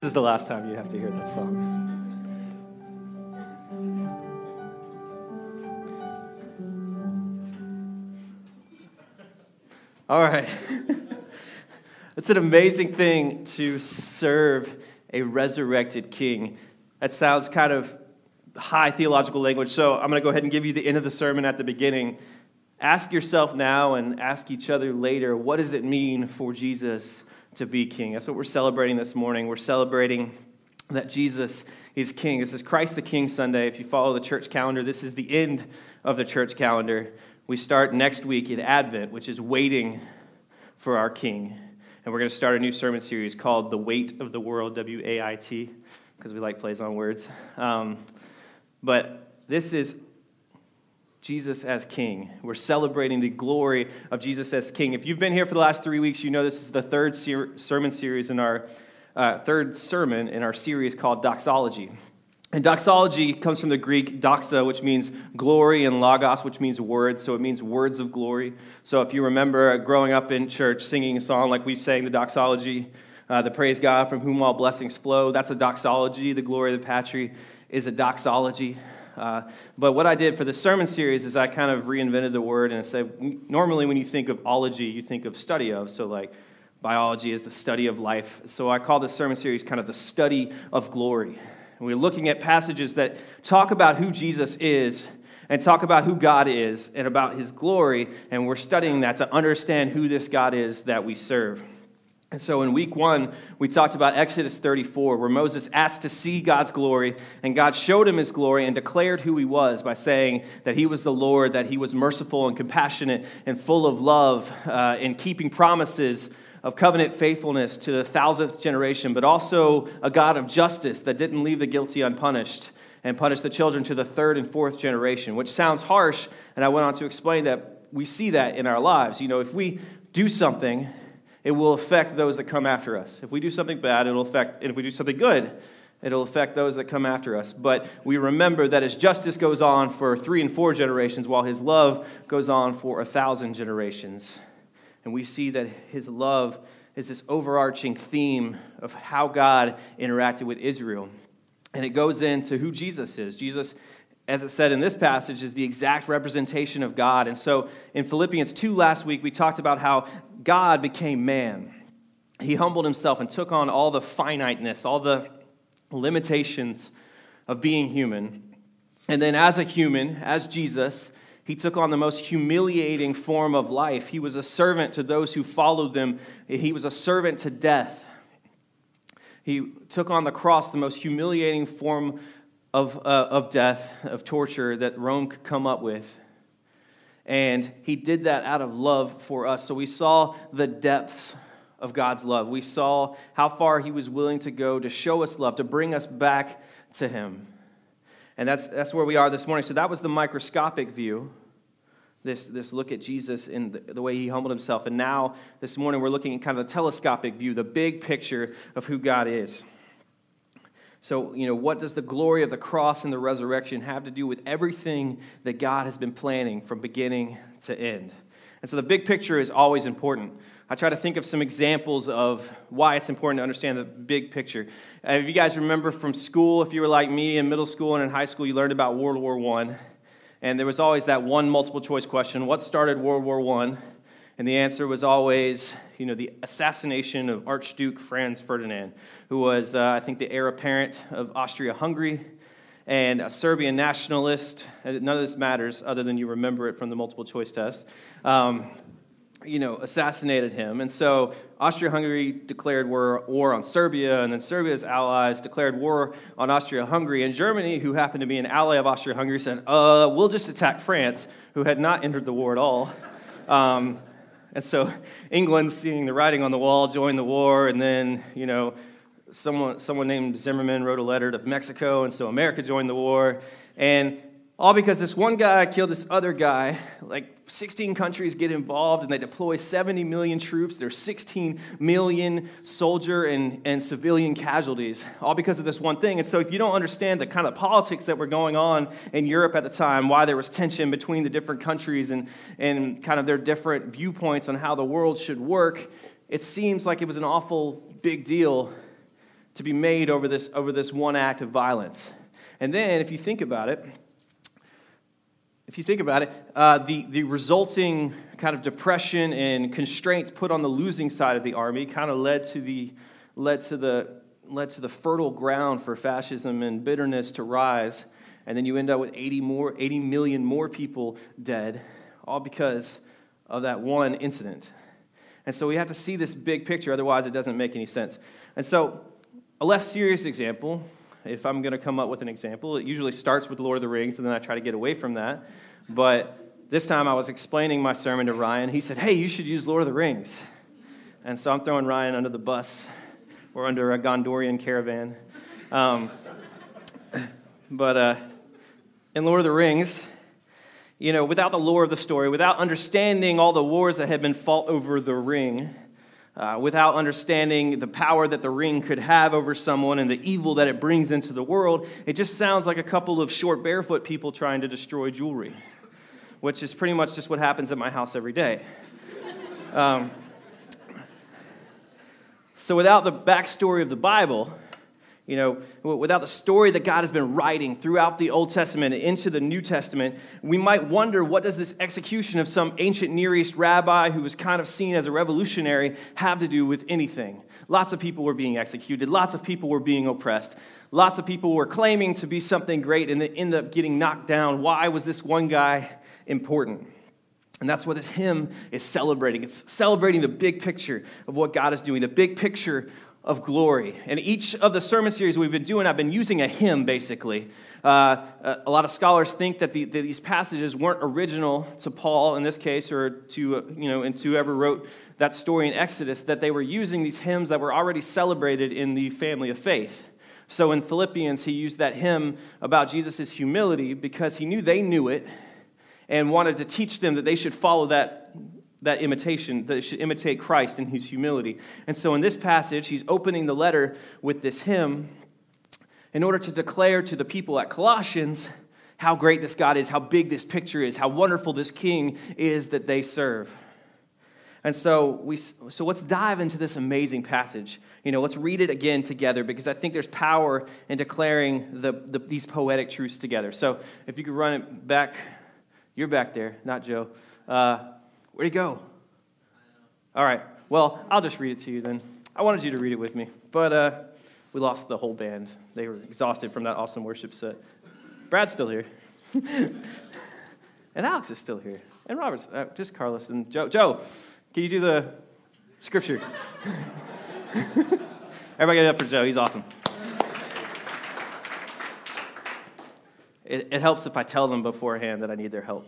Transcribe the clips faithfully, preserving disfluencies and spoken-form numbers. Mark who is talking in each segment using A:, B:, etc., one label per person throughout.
A: This is the last time you have to hear that song. All right. It's an amazing thing to serve a resurrected king. That sounds kind of high theological language, so I'm going to go ahead and give you the end of the sermon at the beginning. Ask yourself now and ask each other later, what does it mean for Jesus to be king? That's what we're celebrating this morning. We're celebrating that Jesus is king. This is Christ the King Sunday. If you follow the church calendar, this is the end of the church calendar. We start next week in Advent, which is waiting for our king. And we're going to start a new sermon series called The Weight of the World, W A I T, because we like plays on words. Um, but this is Jesus as King. We're celebrating the glory of Jesus as King. If you've been here for the last three weeks, you know this is the third ser- sermon series in our uh, third sermon in our series called Doxology. And doxology comes from the Greek doxa, which means glory, and logos, which means words. So it means words of glory. So if you remember growing up in church singing a song like we sang the doxology, uh, the praise God from whom all blessings flow, that's a doxology. The glory of the patri is a doxology. Uh, but what I did for the sermon series is I kind of reinvented the word and I said, normally when you think of ology, you think of study of, so like biology is the study of life. So I call this sermon series kind of the study of glory. And we're looking at passages that talk about who Jesus is and talk about who God is and about his glory, and we're studying that to understand who this God is that we serve. And so in week one, we talked about Exodus thirty-four, where Moses asked to see God's glory, and God showed him his glory and declared who he was by saying that he was the Lord, that he was merciful and compassionate and full of love, uh, and keeping promises of covenant faithfulness to the thousandth generation, but also a God of justice that didn't leave the guilty unpunished and punished the children to the third and fourth generation, which sounds harsh, and I went on to explain that we see that in our lives. You know, if we do something, it will affect those that come after us. If we do something bad, it'll affect, and if we do something good, it'll affect those that come after us. But we remember that his justice goes on for three and four generations, while his love goes on for a thousand generations. And we see that his love is this overarching theme of how God interacted with Israel. And it goes into who Jesus is. Jesus, as it said in this passage, is the exact representation of God. And so in Philippians two last week, we talked about how God became man. He humbled himself and took on all the finiteness, all the limitations of being human. And then as a human, as Jesus, he took on the most humiliating form of life. He was a servant to those who followed them. He was a servant to death. He took on the cross the most humiliating form of, uh, of death, of torture that Rome could come up with. And he did that out of love for us. So we saw the depths of God's love. We saw how far he was willing to go to show us love, to bring us back to him. And that's that's where we are this morning. So that was the microscopic view, this, this look at Jesus in the, the way he humbled himself. And now, this morning, we're looking at kind of the telescopic view, the big picture of who God is. So, you know, what does the glory of the cross and the resurrection have to do with everything that God has been planning from beginning to end? And so the big picture is always important. I try to think of some examples of why it's important to understand the big picture. Uh, if you guys remember from school, if you were like me in middle school and in high school, you learned about World War One. And there was always that one multiple choice question, what started World War One? And the answer was always, you know, the assassination of Archduke Franz Ferdinand, who was, uh, I think, the heir apparent of Austria-Hungary and a Serbian nationalist. None of this matters other than you remember it from the multiple choice test. Um, you know, assassinated him. And so Austria-Hungary declared war, war on Serbia, and then Serbia's allies declared war on Austria-Hungary. And Germany, who happened to be an ally of Austria-Hungary, said, uh, we'll just attack France, who had not entered the war at all. Um, and so England, seeing the writing on the wall, joined the war, and then, you know, someone someone named Zimmerman wrote a letter to Mexico, and so America joined the war. And all because this one guy killed this other guy. Like sixteen countries get involved and they deploy seventy million troops. There's sixteen million soldier and, and civilian casualties, all because of this one thing. And so if you don't understand the kind of politics that were going on in Europe at the time, why there was tension between the different countries and, and kind of their different viewpoints on how the world should work, it seems like it was an awful big deal to to be made over this, over this one act of violence. And then, if you think about it, if you think about it, uh, the, the resulting kind of depression and constraints put on the losing side of the army kind of led to the led to the led to the fertile ground for fascism and bitterness to rise. And then you end up with eighty more, eighty million more people dead, all because of that one incident. And so we have to see this big picture, otherwise it doesn't make any sense. And so a less serious example, if I'm going to come up with an example, it usually starts with Lord of the Rings, and then I try to get away from that. But this time I was explaining my sermon to Ryan. He said, hey, you should use Lord of the Rings. And so I'm throwing Ryan under the bus or under a Gondorian caravan. Um, but uh, in Lord of the Rings, you know, without the lore of the story, without understanding all the wars that had been fought over the ring, uh, without understanding the power that the ring could have over someone and the evil that it brings into the world, it just sounds like a couple of short barefoot people trying to destroy jewelry, which is pretty much just what happens at my house every day. Um, so without the backstory of the Bible, you know, without the story that God has been writing throughout the Old Testament and into the New Testament, we might wonder, what does this execution of some ancient Near East rabbi who was kind of seen as a revolutionary have to do with anything? Lots of people were being executed. Lots of people were being oppressed. Lots of people were claiming to be something great and they end up getting knocked down. Why was this one guy important? And that's what this hymn is celebrating. It's celebrating the big picture of what God is doing, the big picture of glory. And each of the sermon series we've been doing, I've been using a hymn, basically. Uh, a lot of scholars think that, the, that these passages weren't original to Paul in this case, or to, uh, you know, and to whoever wrote that story in Exodus, that they were using these hymns that were already celebrated in the family of faith. So in Philippians, he used that hymn about Jesus' humility because he knew they knew it and wanted to teach them that they should follow that that imitation, that it should imitate Christ in his humility. And so in this passage, he's opening the letter with this hymn in order to declare to the people at Colossians how great this God is, how big this picture is, how wonderful this king is that they serve. And so we, so let's dive into this amazing passage. You know, let's read it again together because I think there's power in declaring the, the these poetic truths together. So if you could run it back, you're back there, not Joe. Uh, Where'd he go? All right. Well, I'll just read it to you then. I wanted you to read it with me, but uh, we lost the whole band. They were exhausted from that awesome worship set. Brad's still here. And Alex is still here. And Robert's, uh, just Carlos and Joe. Joe, can you do the scripture? Everybody get it up for Joe. He's awesome. It, it helps if I tell them beforehand that I need their help.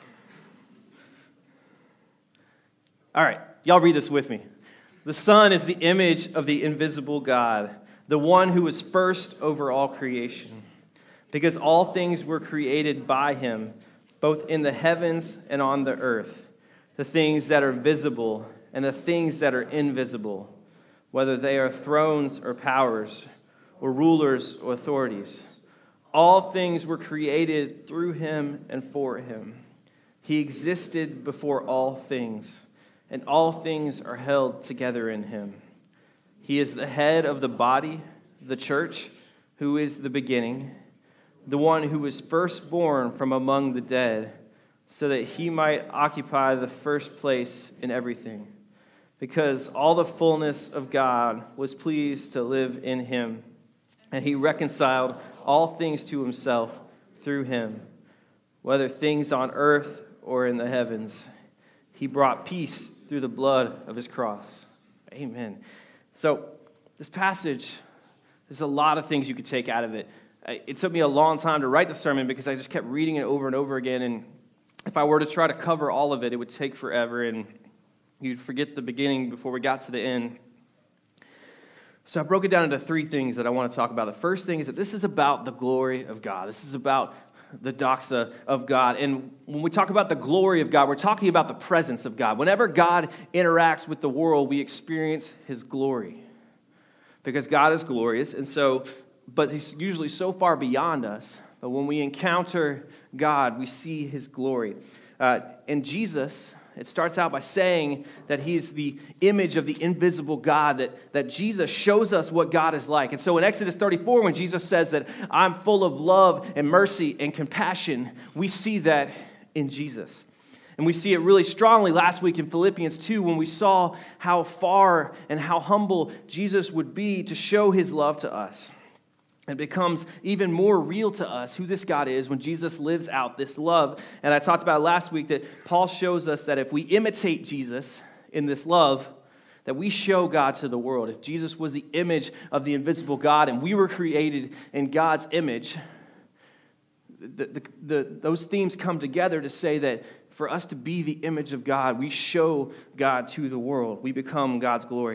A: All right, y'all read this with me. The Son is the image of the invisible God, the one who was first over all creation, because all things were created by him, both in the heavens and on the earth, the things that are visible and the things that are invisible, whether they are thrones or powers or rulers or authorities. All things were created through him and for him. He existed before all things, and all things are held together in him. He is the head of the body, the church, who is the beginning, the one who was firstborn from among the dead, so that he might occupy the first place in everything. Because all the fullness of God was pleased to live in him, and he reconciled all things to himself through him, whether things on earth or in the heavens. He brought peace through the blood of his cross. Amen. So this passage, there's a lot of things you could take out of it. It took me a long time to write the sermon because I just kept reading it over and over again. And if I were to try to cover all of it, it would take forever. And you'd forget the beginning before we got to the end. So I broke it down into three things that I want to talk about. The first thing is that this is about the glory of God. This is about the doxa of God. And when we talk about the glory of God, we're talking about the presence of God. Whenever God interacts with the world, we experience his glory. Because God is glorious, and so, but he's usually so far beyond us. But when we encounter God, we see his glory. Uh, and Jesus, It starts out by saying that he's the image of the invisible God, that, that Jesus shows us what God is like. And so in Exodus thirty-four, when Jesus says that I'm full of love and mercy and compassion, we see that in Jesus. And we see it really strongly last week in Philippians two when we saw how far and how humble Jesus would be to show his love to us. It becomes even more real to us who this God is when Jesus lives out this love. And I talked about last week that Paul shows us that if we imitate Jesus in this love, that we show God to the world. If Jesus was the image of the invisible God and we were created in God's image, the, the, the, those themes come together to say that for us to be the image of God, we show God to the world. We become God's glory.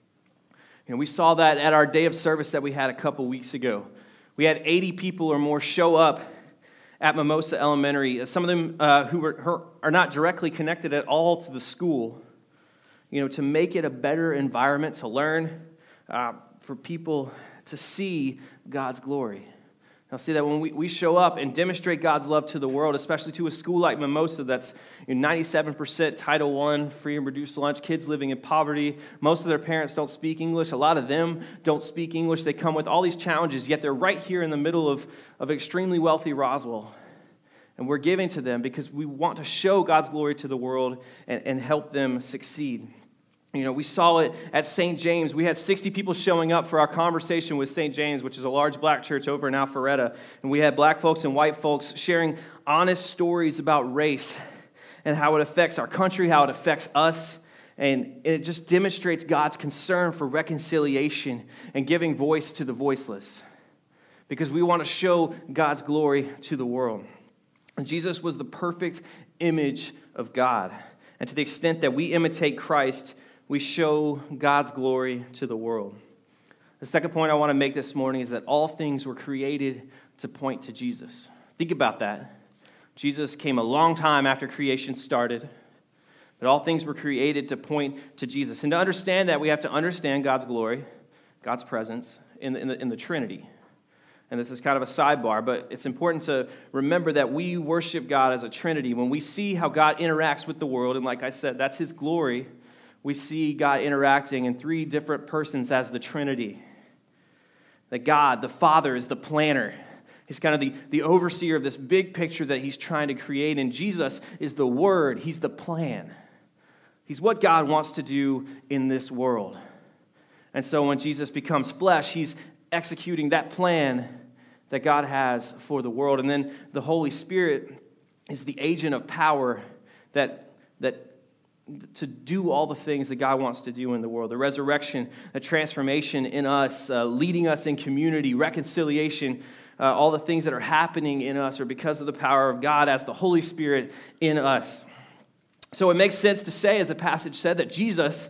A: You know, we saw that at our day of service that we had a couple weeks ago. We had eighty people or more show up at Mimosa Elementary. Some of them uh, who were, are not directly connected at all to the school, you know, to make it a better environment to learn, uh, for people to see God's glory. Now, see that when we, we show up and demonstrate God's love to the world, especially to a school like Mimosa that's you know, ninety-seven percent Title one, free and reduced lunch, kids living in poverty. Most of their parents don't speak English. A lot of them don't speak English. They come with all these challenges, yet they're right here in the middle of, of extremely wealthy Roswell. And we're giving to them because we want to show God's glory to the world and, and help them succeed. You know, we saw it at Saint James. We had sixty people showing up for our conversation with Saint James, which is a large black church over in Alpharetta. And we had black folks and white folks sharing honest stories about race and how it affects our country, how it affects us. And it just demonstrates God's concern for reconciliation and giving voice to the voiceless. Because we want to show God's glory to the world. And Jesus was the perfect image of God. And to the extent that we imitate Christ, we show God's glory to the world. The second point I want to make this morning is that all things were created to point to Jesus. Think about that. Jesus came a long time after creation started, but all things were created to point to Jesus. And to understand that, we have to understand God's glory, God's presence in the, in the, in the Trinity. And this is kind of a sidebar, but it's important to remember that we worship God as a Trinity. When we see how God interacts with the world, and like I said, that's his glory, we see God interacting in three different persons as the Trinity. That God, the Father, is the planner. He's kind of the, the overseer of this big picture that he's trying to create. And Jesus is the Word. He's the plan. He's what God wants to do in this world. And so when Jesus becomes flesh, he's executing that plan that God has for the world. And then the Holy Spirit is the agent of power that that to do all the things that God wants to do in the world. The resurrection, the transformation in us, uh, leading us in community, reconciliation, uh, all the things that are happening in us are because of the power of God as the Holy Spirit in us. So it makes sense to say, as the passage said, that Jesus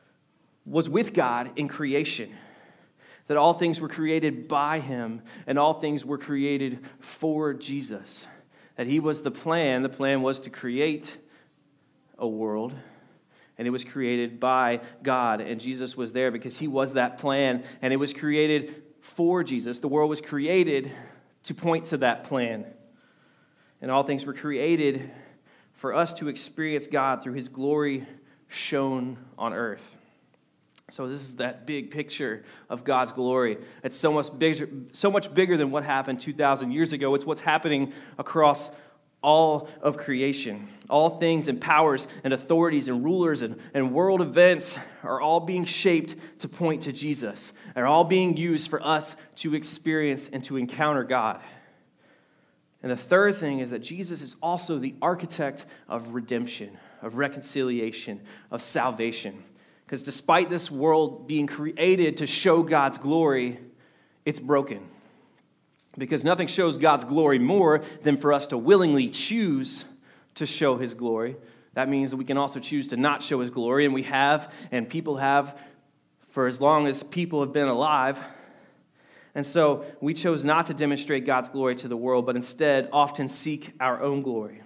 A: was with God in creation. That all things were created by him and all things were created for Jesus. That he was the plan. The plan was to create a world, and it was created by God, and Jesus was there because he was that plan, and it was created for Jesus. The world was created to point to that plan, and all things were created for us to experience God through his glory shown on earth. So this is that big picture of God's glory. It's so much bigger, so much bigger than what happened two thousand years ago. It's what's happening across all of creation. All things and powers and authorities and rulers and, and world events are all being shaped to point to Jesus. They're all being used for us to experience and to encounter God. And the third thing is that Jesus is also the architect of redemption, of reconciliation, of salvation. Because despite this world being created to show God's glory, it's broken. Because nothing shows God's glory more than for us to willingly choose to show his glory. That means that we can also choose to not show his glory, and we have, and people have, for as long as people have been alive. And so we chose not to demonstrate God's glory to the world, but instead often seek our own glory.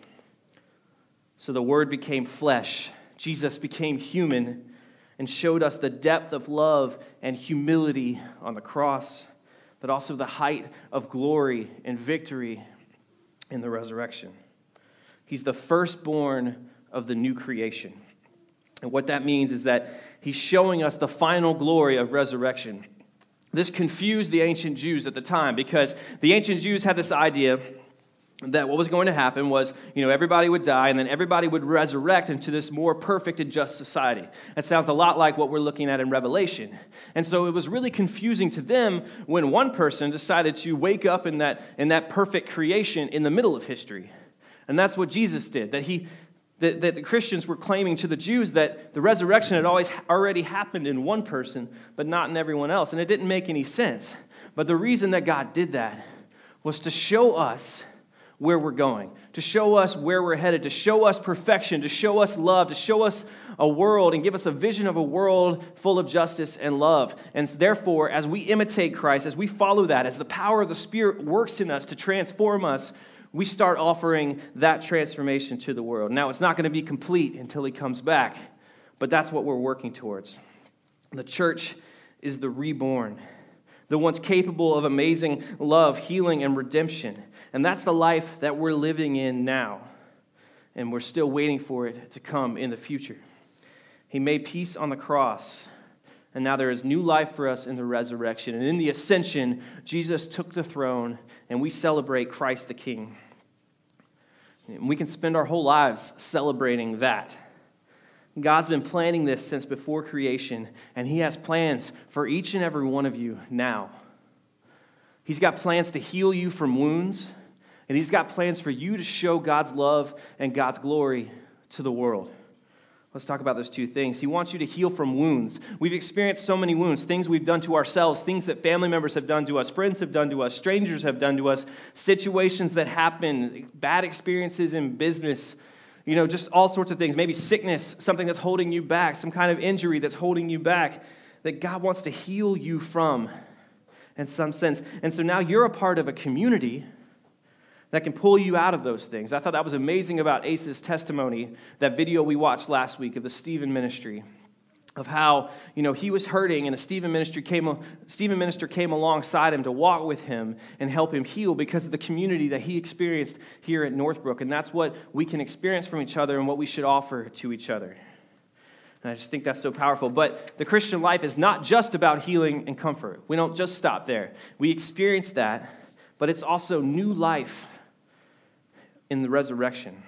A: So the Word became flesh. Jesus became human and showed us the depth of love and humility on the cross, but also the height of glory and victory in the resurrection. He's the firstborn of the new creation. And what that means is that he's showing us the final glory of resurrection. This confused the ancient Jews at the time because the ancient Jews had this idea that what was going to happen was, you know, everybody would die and then everybody would resurrect into this more perfect and just society. That sounds a lot like what we're looking at in Revelation. And so it was really confusing to them when one person decided to wake up in that, in that perfect creation in the middle of history. And that's what Jesus did, that he that, that the Christians were claiming to the Jews that the resurrection had always already happened in one person, but not in everyone else. And it didn't make any sense. But the reason that God did that was to show us where we're going, to show us where we're headed, to show us perfection, to show us love, to show us a world and give us a vision of a world full of justice and love. And therefore, as we imitate Christ, as we follow that, as the power of the Spirit works in us to transform us, we start offering that transformation to the world. Now, it's not going to be complete until he comes back, but that's what we're working towards. The church is the reborn, the ones capable of amazing love, healing, and redemption. And that's the life that we're living in now. And we're still waiting for it to come in the future. He made peace on the cross. And now there is new life for us in the resurrection. And in the ascension, Jesus took the throne, and we celebrate Christ the King. And we can spend our whole lives celebrating that. God's been planning this since before creation, and he has plans for each and every one of you now. He's got plans to heal you from wounds, and he's got plans for you to show God's love and God's glory to the world. Let's talk about those two things. He wants you to heal from wounds. We've experienced so many wounds, things we've done to ourselves, things that family members have done to us, friends have done to us, strangers have done to us, situations that happen, bad experiences in business, you know, just all sorts of things. Maybe sickness, something that's holding you back, some kind of injury that's holding you back, that God wants to heal you from in some sense. And so now you're a part of a community that can pull you out of those things. I thought that was amazing about Ace's testimony, that video we watched last week of the Stephen ministry, of how, you know, he was hurting and a Stephen ministry came, Stephen minister came alongside him to walk with him and help him heal because of the community that he experienced here at Northbrook. And that's what we can experience from each other and what we should offer to each other. And I just think that's so powerful. But the Christian life is not just about healing and comfort. We don't just stop there. We experience that, but it's also new life in the resurrection.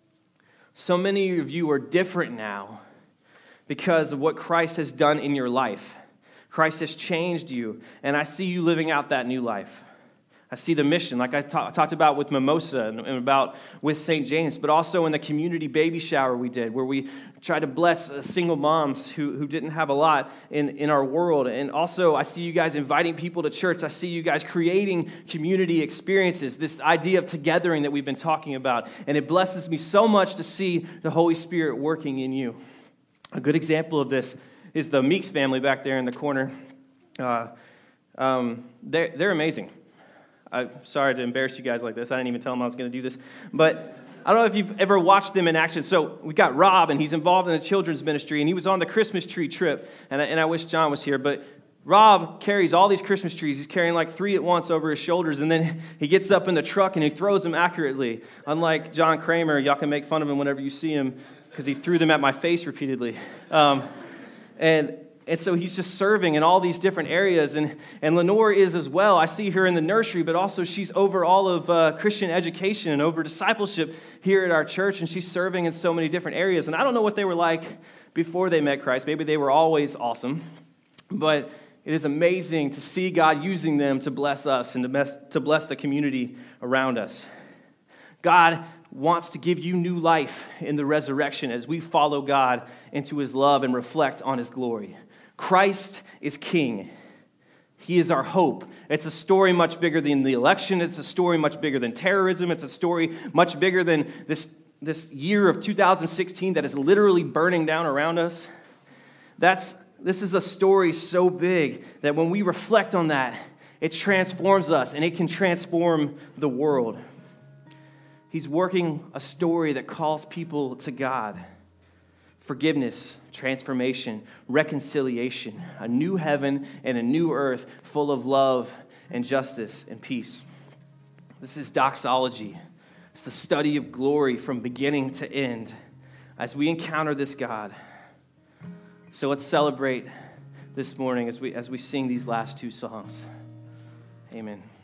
A: So many of you are different now because of what Christ has done in your life. Christ has changed you, and I see you living out that new life. I see the mission, like I ta- talked about with Mimosa and, and about with Saint James, but also in the community baby shower we did, where we tried to bless uh, single moms who, who didn't have a lot in, in our world. And also, I see you guys inviting people to church. I see you guys creating community experiences, this idea of togethering that we've been talking about. And it blesses me so much to see the Holy Spirit working in you. A good example of this is the Meeks family back there in the corner. Uh, um, they're, they're amazing. I'm sorry to embarrass you guys like this. I didn't even tell them I was going to do this. But I don't know if you've ever watched them in action. So we got Rob, and he's involved in the children's ministry, and he was on the Christmas tree trip. And I, and I wish John was here. But Rob carries all these Christmas trees. He's carrying like three at once over his shoulders. And then he gets up in the truck, and he throws them accurately. Unlike John Kramer, y'all can make fun of him whenever you see him because he threw them at my face repeatedly. Um, and... And so he's just serving in all these different areas. And, and Lenore is as well. I see her in the nursery, but also she's over all of uh, Christian education and over discipleship here at our church. And she's serving in so many different areas. And I don't know what they were like before they met Christ. Maybe they were always awesome. But it is amazing to see God using them to bless us and to bless, to bless the community around us. God wants to give you new life in the resurrection as we follow God into his love and reflect on his glory. Christ is King. He is our hope. It's a story much bigger than the election. It's a story much bigger than terrorism. It's a story much bigger than this, this year of two thousand sixteen that is literally burning down around us. That's this is a story so big that when we reflect on that, it transforms us and it can transform the world. He's working a story that calls people to God. Forgiveness, transformation, reconciliation, a new heaven and a new earth full of love and justice and peace. This is doxology. It's the study of glory from beginning to end. as we encounter this God. So let's celebrate this morning as we as we sing these last two songs. Amen.